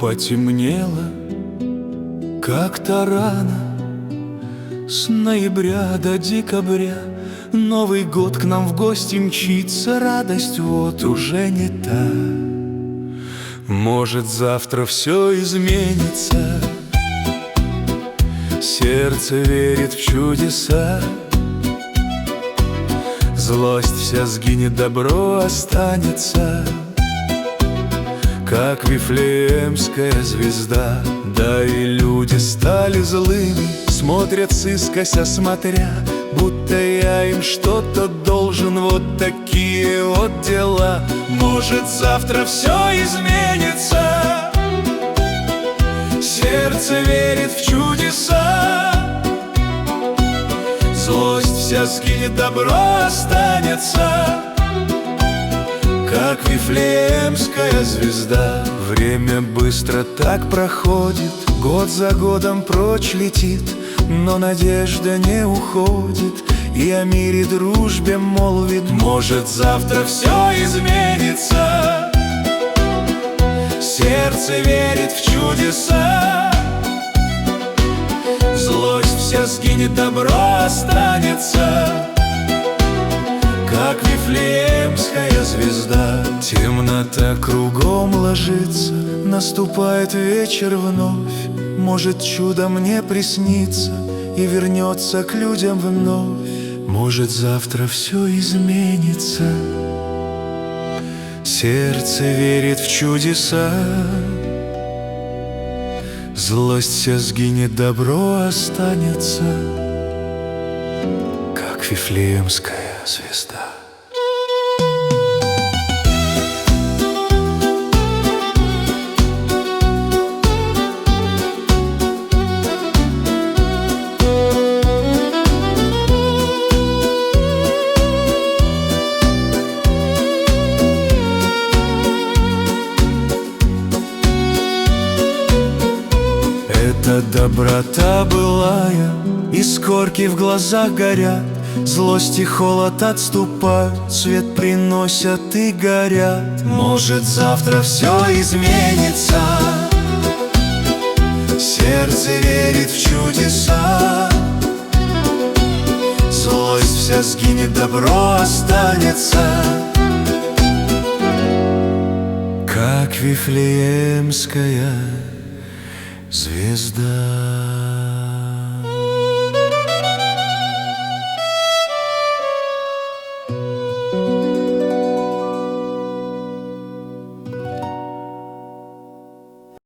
Потемнело как-то рано, с ноября до декабря. Новый год к нам в гости мчится, радость вот уже не та. Может, завтра все изменится, сердце верит в чудеса. Злость вся сгинет, добро останется, как вифлеемская звезда. Да и люди стали злыми, смотрят искося смотря, будто я им что-то должен. Вот такие вот дела. Может, завтра все изменится, сердце верит в чудеса. Злость вся сгинет, добро останется, как вифлеемская звезда. Время быстро так проходит, год за годом прочь летит, но надежда не уходит и о мире, дружбе молвит. Может, завтра все изменится, сердце верит в чудеса. Злость вся сгинет, добро останется, как вифлеемская звезда. Темнота кругом ложится, наступает вечер вновь. Может, чудо мне приснится и вернется к людям вновь. Может, завтра все изменится, сердце верит в чудеса. Злость вся сгинет, добро останется, как вифлеемская звезда. Это доброта былая, из корки в глазах горят, злость и холод отступают, свет приносят и горят. Может, завтра все изменится, сердце верит в чудеса. Злость вся сгинет, добро останется, как вифлеемская звезда.